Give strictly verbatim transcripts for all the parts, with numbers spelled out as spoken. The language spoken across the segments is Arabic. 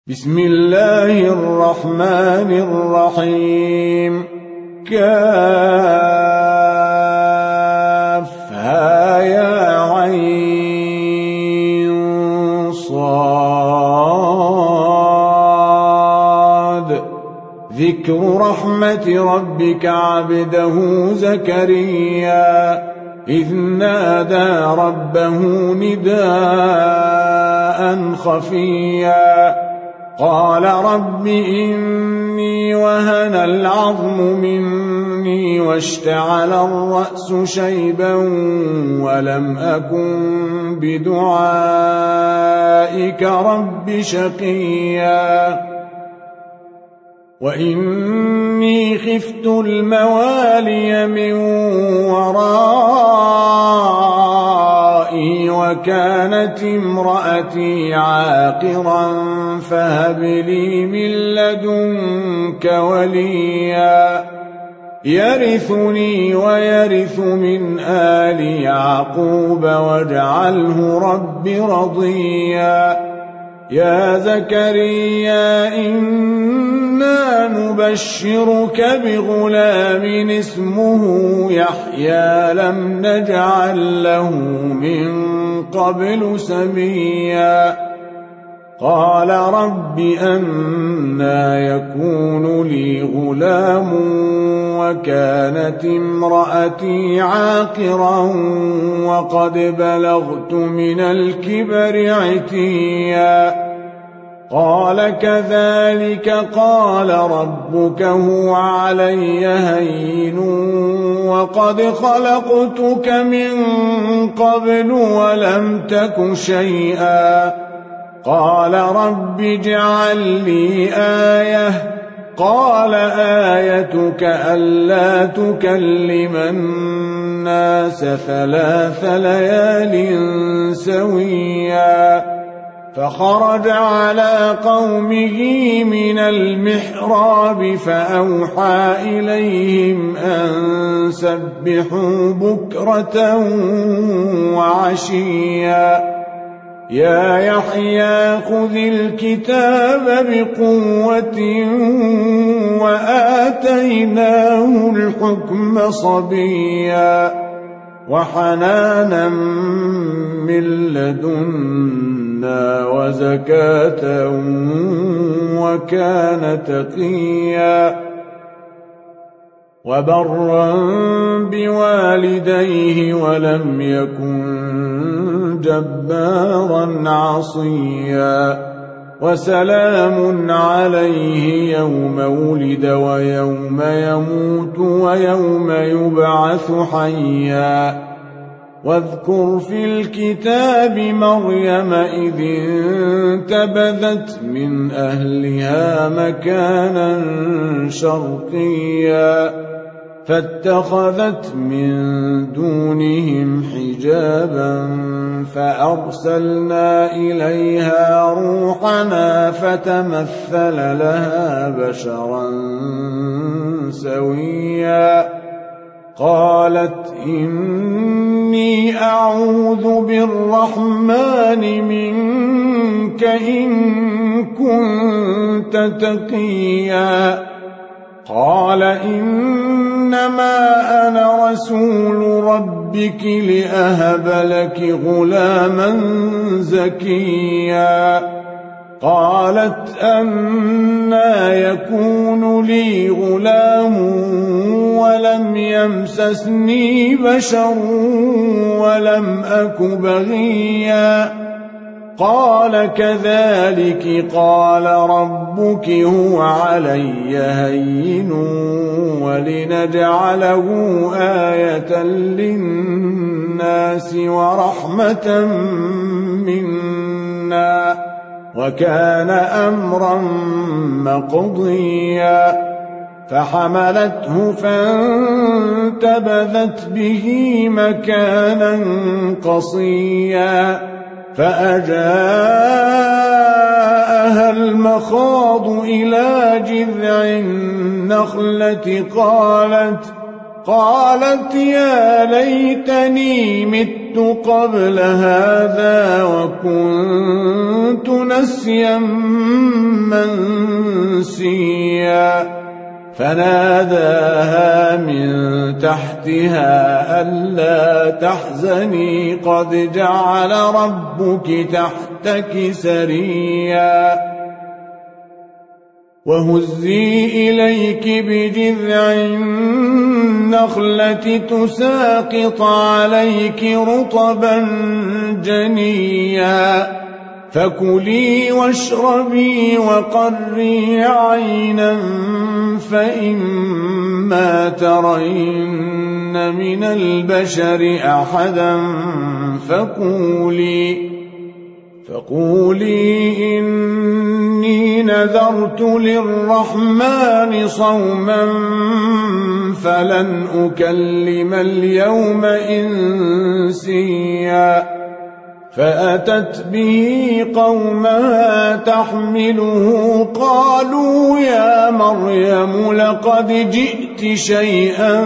بسم الله الرحمن الرحيم. كافها يا عين صاد. ذكر رحمة ربك عبده زكريا إذ نادى ربه نداء خفيا قال رب إني وهن العظم مني واشتعل الرأس شيبا ولم أكن بدعائك رب شقيا وإني خفت الموالي من ورائي وكانت امرأتي عاقرا فهب لي من لدنك وليا يرثني ويرث من آل يعقوب واجعله رب رضيا. يا زكريا إنا نبشرك بغلام اسمه يحيى لم نجعل له من قبل سميا. قال رب أنى يكون لي غلام وكانت امرأتي عاقرا وقد بلغت من الكبر عتيا. قال كذلك قال ربك هو علي هين وقد خلقتك من قبل ولم تك شيئا. قال رب اجعل لي آية. قال آيتك ألا تكلم الناس ثلاث ليال سويا. فخرج على قومه من المحراب فأوحى إليهم أن سبحوا بكرة وعشيا. يا يحيى خذ الكتاب بقوة وآتيناه الحكم صبيا وحنانا من لدنا وزكاة وكان تقيا وبرا بوالديه ولم يكن جبارا عصيا. وسلام عليه يوم ولد ويوم يموت ويوم يبعث حيا. واذكر في الكتاب مريم إذ انتبذت من أهلها مكانا شرقيا فاتخذت من دونهم حجابا فأرسلنا إليها روحنا فتمثل لها بشرا سويا. قالت إني أعوذ بالرحمن منك إن كنت تقيا. قال إنما أنا رسول ربك لأهب لك غلاما زكيا. قالت أنى يكون لي غلام ولم يمسسني بشر ولم أك بغيا. قال كذلك قال ربك هو علي هين ولنجعله آية للناس ورحمة منا وكان أمرا مقضيا. فحملته فانتبذت به مكانا قصيا فأجاءها المخاض إلى جذع النخلة قالت قالت يا ليتني مت قبل هذا وكنت نسيا منسيا فناداها من تحتها ألا تحزني قد جعل ربك تحتك سريا وهزي إليك بجذع النخلة تساقط عليك رطبا جنيا فكلي واشربي وقري عينا فإما ترين من البشر أحدا فقولي فقولي إني نذرت للرحمن صوما فلن أكلم اليوم إنسيا فأتت به قومها تحمله قالوا يا مريم لقد جئت شيئا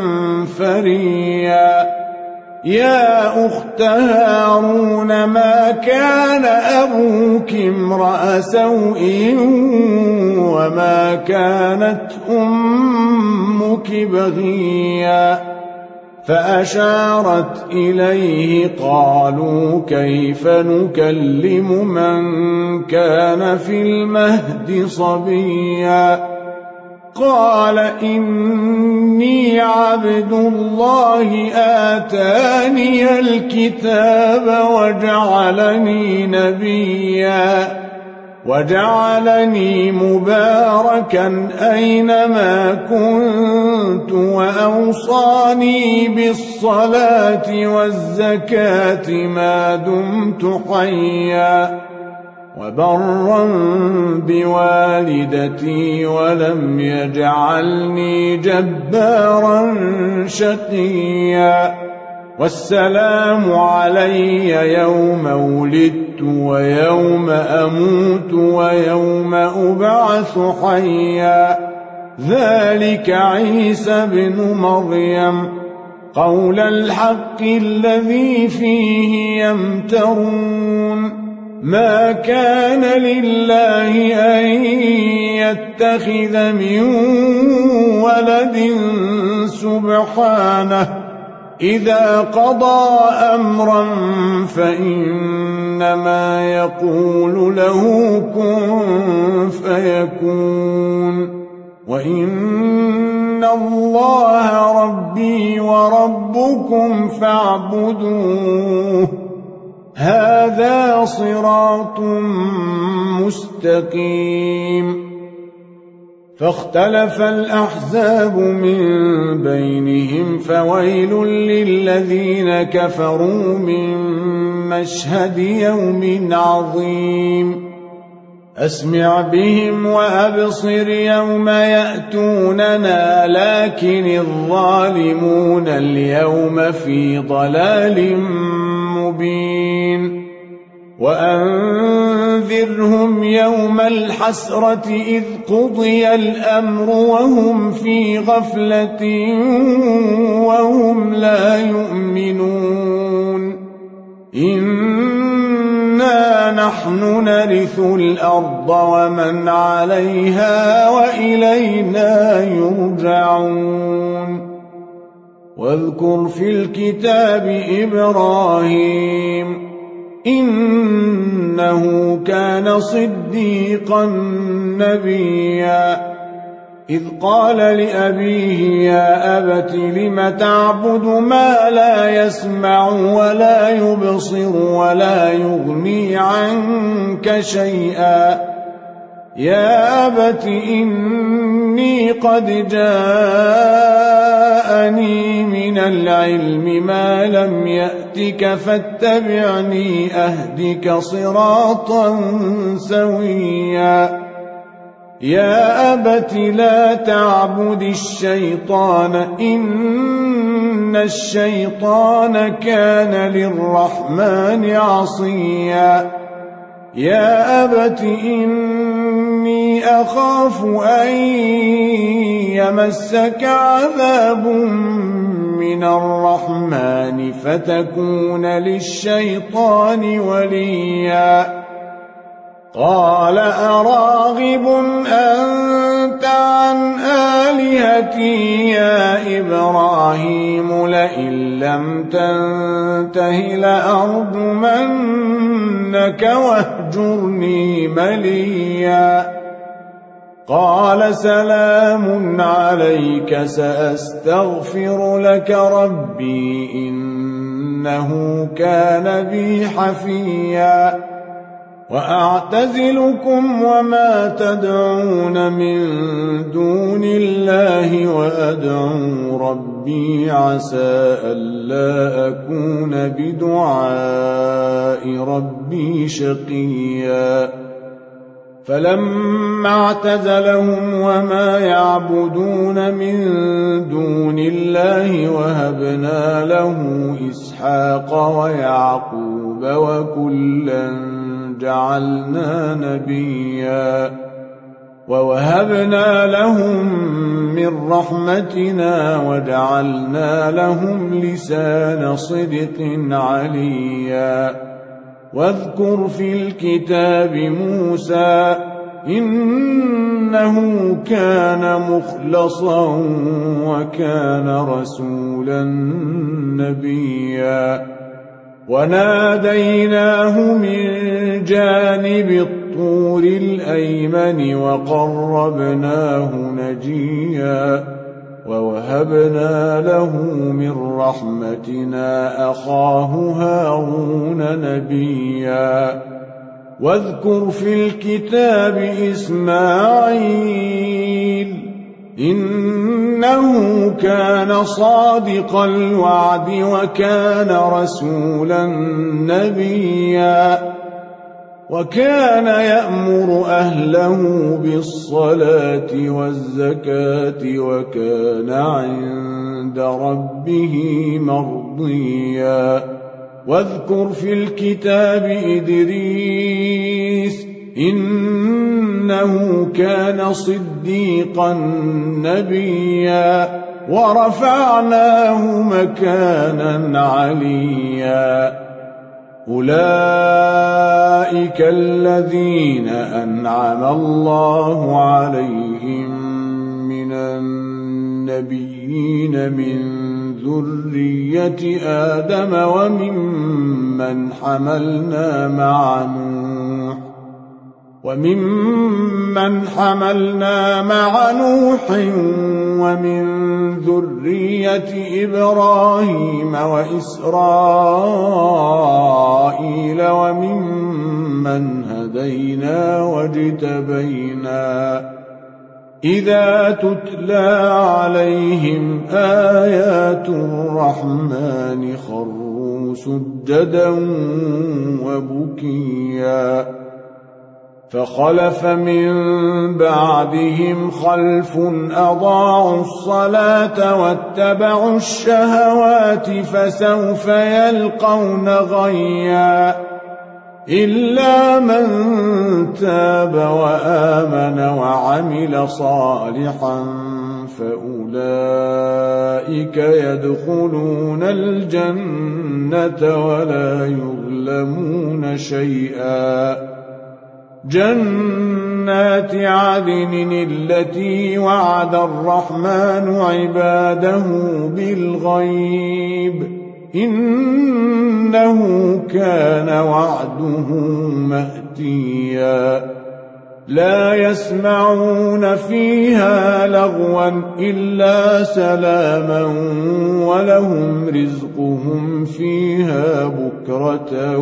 فريا يا أخت هارون ما كان أبوك امرأ سوء وما كانت أمك بغيا فأشارت إليه قالوا كيف نكلم من كان في المهد صبيا قال إني عبد الله آتاني الكتاب وجعلني نبيا وجعلني مباركا أينما كنت وأوصاني بالصلاة والزكاة ما دمت حيا وبرا بوالدتي ولم يجعلني جبارا شقيا والسلام علي يوم ولدت ويوم أموت ويوم أبعث حيا ذلك عيسى بن مريم قول الحق الذي فيه يمترون ما كان لله أن يتخذ من ولد سبحانه إذا قضى أمرا فإنما يقول له كن فيكون وإن الله ربي وربكم فاعبدوه هذا صراط مستقيم فاختلف الأحزاب من بينهم فويل للذين كفروا من مشهد يوم عظيم أسمع بهم وأبصر يوم يأتوننا لكن الظالمون اليوم في ضلال مبين وأنذرهم يوم الحسرة إذ قضي الأمر وهم في غفلة وهم لا يؤمنون إنا نحن نرث الأرض ومن عليها وإلينا يرجعون واذكر في الكتاب إبراهيم إنه كان صديقا نبيا إذ قال لأبيه يا أبت لم تعبد ما لا يسمع ولا يبصر ولا يغني عنك شيئا يا أبت إني قد جاءني من العلم ما لم يأتك فاتبعني أهدك صراطا سويا يا أبت لا تعبد الشيطان إن الشيطان كان للرحمن عصيا يا أبت إني أخاف أن يمسك عذاب من الرحمن فتكون للشيطان وليا قال أراغب أنت عن آلهتي يا إبراهيم لئن لم تنته لأرجمنك واهجرني مليا قال سلام عليك سأستغفر لك ربي إنه كان بي حفيا وأعتزلكم وما تدعون من دون الله وأدعو ربي عسى ألا أكون بدعاء ربي شقيا فلما اعتزلهم وما يعبدون من دون الله وهبنا له إسحاق ويعقوب وكلا جعلنا نبيا ووهبنا لهم من رحمتنا وجعلنا لهم لسان صدق عليا واذكر في الكتاب موسى إنه كان مخلصا وكان رسولا نبيا وناديناه من جانب الطور الأيمن وقربناه نجيا ووهبنا له من رحمتنا أخاه هارون نبيا واذكر في الكتاب إسماعيل إنه كان صادق الوعد وكان رسولا نبيا وكان يأمر أهله بالصلاة والزكاة وكان عند ربه مرضيا واذكر في الكتاب إدريس إنه كان صديقا نبيا ورفعناه مكانا عليا أولئك الذين أنعم الله عليهم من النبيين من ذرية آدم وممن حملنا مع نوح وممن حملنا مع نوح ومن ذرية إبراهيم وإسرائيل وممن هدينا واجتبينا إذا تتلى عليهم آيات الرحمن خروا سجدا وبكيا فخلف من بعدهم خلف أضاعوا الصلاة واتبعوا الشهوات فسوف يلقون غيا إلا من تاب وآمن وعمل صالحا فأولئك يدخلون الجنة ولا يظلمون شيئا جنات عدن التي وعد الرحمن عباده بالغيب إنه كان وعده مأتيا لا يسمعون فيها لغوا إلا سلاما ولهم رزقهم فيها بكرة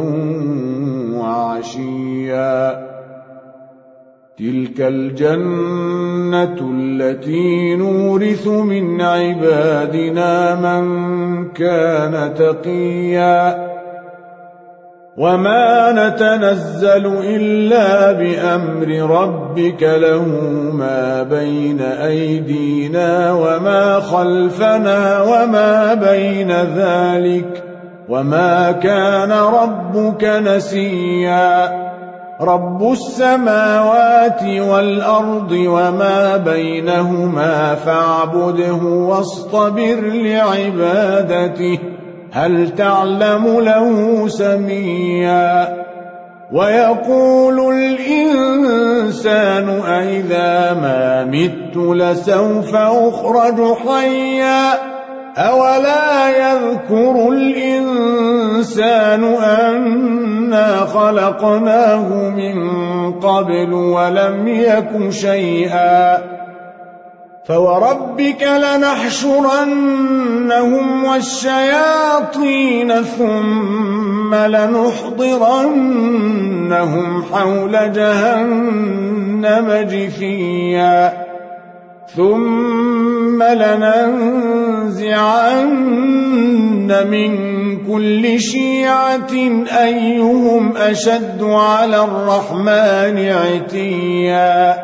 وعشيا تلك الجنة التي نورث من عبادنا من كان تقيا وما نتنزل إلا بأمر ربك له ما بين أيدينا وما خلفنا وما بين ذلك وما كان ربك نسيا رب السماوات والأرض وما بينهما فاعبده واصطبر لعبادته هل تعلم له سميا ويقول الإنسان أإذا ما مت لسوف أخرج حيا أولا يذكر الإنسان أنا خلقناه من قبل ولم يك شيئا فوربك لنحشرنهم والشياطين ثم لنحضرنهم حول جهنم جثيا ثم لننزعن من كل شيعة أيهم أشد على الرحمن عتيا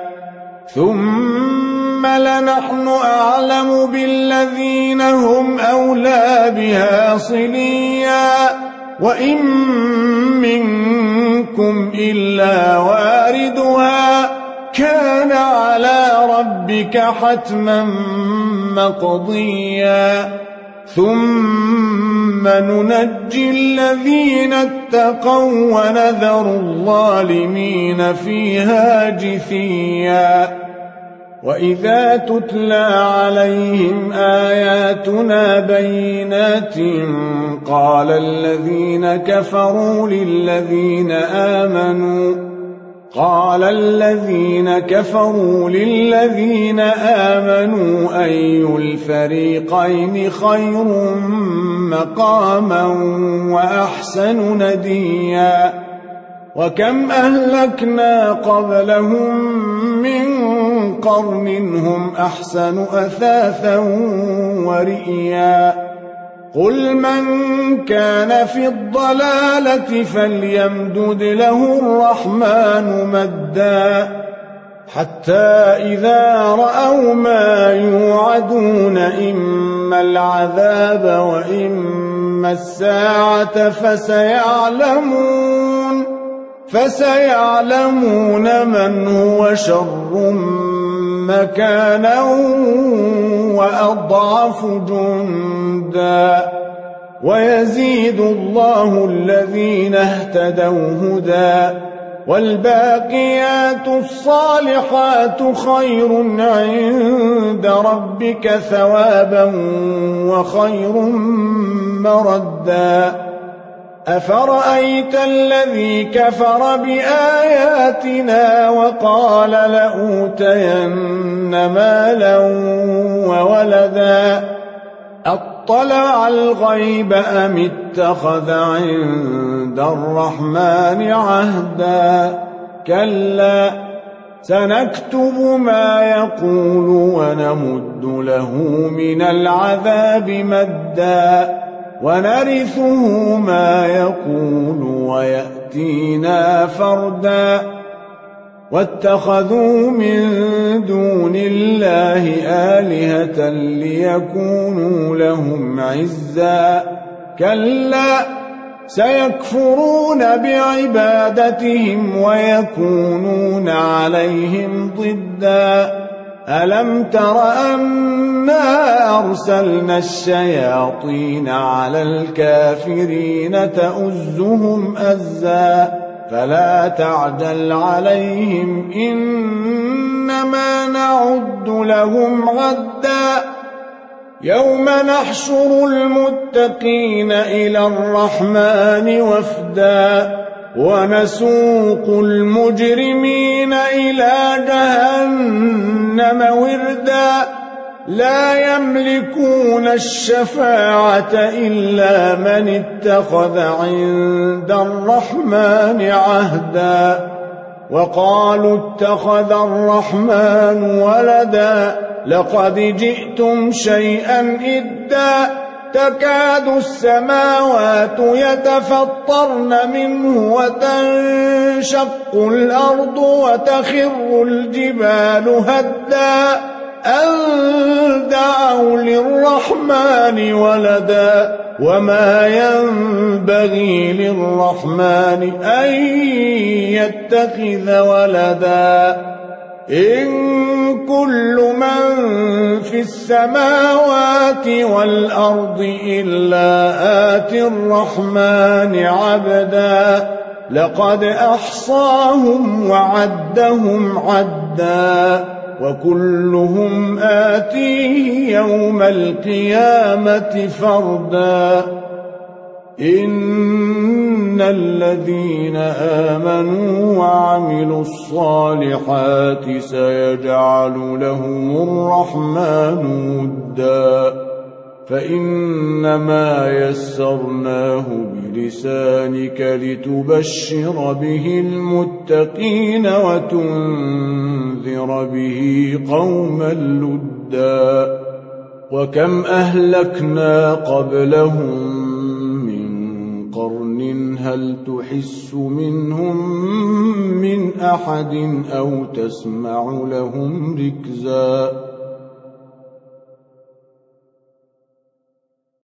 ثم لنحن أعلم بالذين هم أولى بها صليا وإن منكم إلا واردها كان على ربك حتما مقضيا ثم ننجي الذين اتقوا ونذر الظالمين فيها جثيا وإذا تتلى عليهم آياتنا بينات قال الذين كفروا للذين آمنوا قال الذين كفروا للذين آمنوا أي الفريقين خير مقاما وأحسن نديا وكم أهلكنا قبلهم من قرن هم أحسن أثاثا ورئيا قل من كان في الضلالة فليمدد له الرحمن مدا حتى إذا رأوا ما يوعدون إما العذاب وإما الساعة فسيعلمون فسيعلمون من هو شر مكانا وأضعف جندا ويزيد الله الذين اهتدوا هدى والباقيات الصالحات خير عند ربك ثوابا وخير مردا أفرأيت الذي كفر بآياتنا وقال لأوتين مالا وولدا أطلع الغيب أم اتخذ عند الرحمن عهدا كلا سنكتب ما يقول ونمد له من العذاب مدا ونرثه ما يقول ويأتينا فردا واتخذوا من دون الله آلهة ليكونوا لهم عزا كلا سيكفرون بعبادتهم ويكونون عليهم ضدا ألم تر أنا أرسلنا الشياطين على الكافرين تؤزهم أزا فلا تعجل عليهم إنما نعد لهم عدا يوم نحشر المتقين إلى الرحمن وفدا ونسوق المجرمين إلى جهنم وردا لا يملكون الشفاعة إلا من اتخذ عند الرحمن عهدا وقالوا اتخذ الرحمن ولدا لقد جئتم شيئا إدا تكاد السماوات يتفطرن منه وتنشق الأرض وتخر الجبال هدا أن دعوا للرحمن ولدا وما ينبغي للرحمن أن يتخذ ولدا إن كل من في السماوات والأرض إلا آتي الرحمن عبدا لقد أحصاهم وعدهم عدا وكلهم آتيه يوم القيامة فردا إن الذين آمنوا وعملوا الصالحات سيجعل لهم الرحمن ودا فإنما يسرناه بلسانك لتبشر به المتقين وتنذر به قوما لدا وكم أهلكنا قبلهم من قرن هل تحس منهم من أحد أو تسمع لهم ركزا